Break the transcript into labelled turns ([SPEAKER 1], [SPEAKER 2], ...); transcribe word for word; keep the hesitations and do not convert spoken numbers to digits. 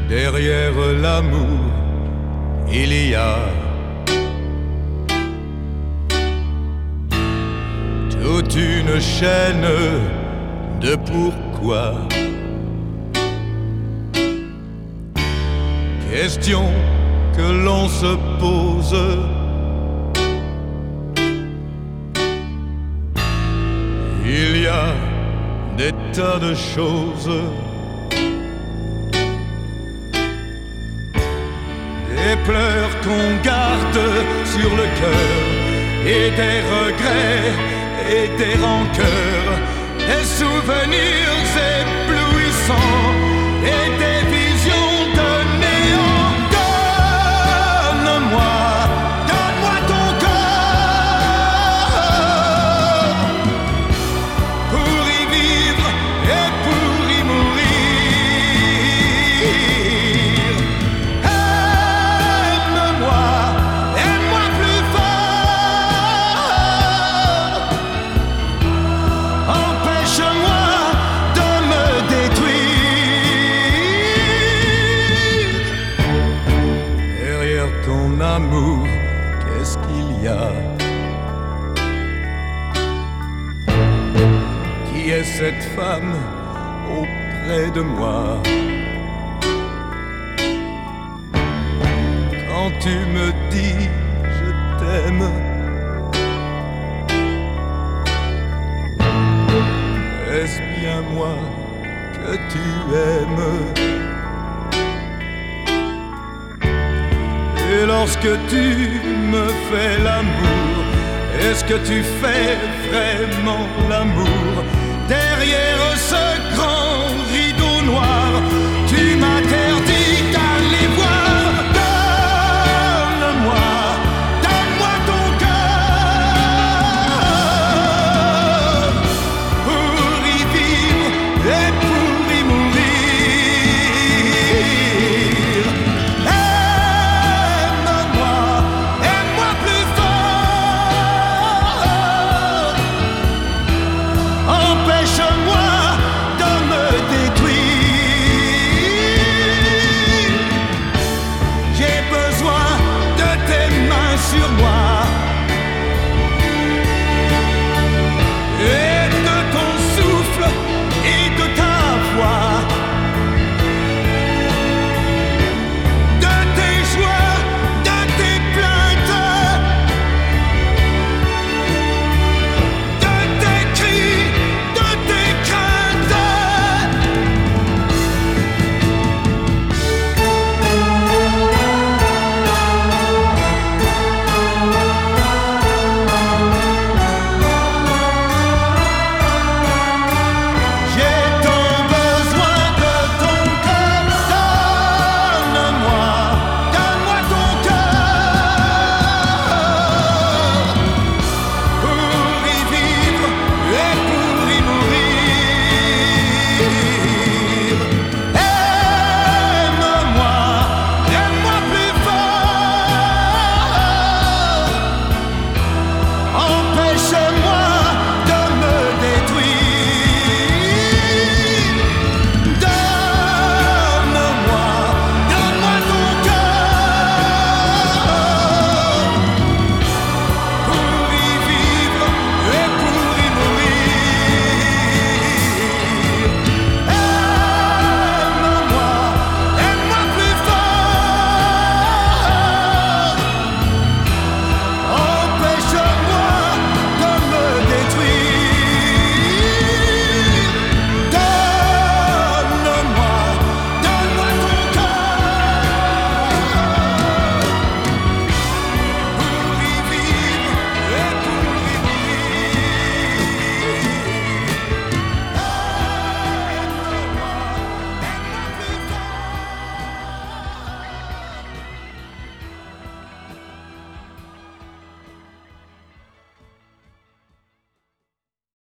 [SPEAKER 1] Derrière l'amour, il y a toute une chaîne de pourquoi. Question que l'on se pose. Il y a des tas de choses, des pleurs qu'on garde sur le cœur, et des regrets et des rancœurs, des souvenirs éblouissants et des visions de néant. Donne-moi, donne-moi ton corps pour y vivre et pour y mourir. Aime-moi, aime-moi plus fort. Empêche-moi de me détruire. Derrière ton amour, qu'est-ce qu'il y a? Qui est cette femme auprès de moi? Quand tu me dis je t'aime, est-ce bien moi que tu aimes? Et lorsque tu me fais l'amour, est-ce que tu fais vraiment l'amour? Derrière ce grand rideau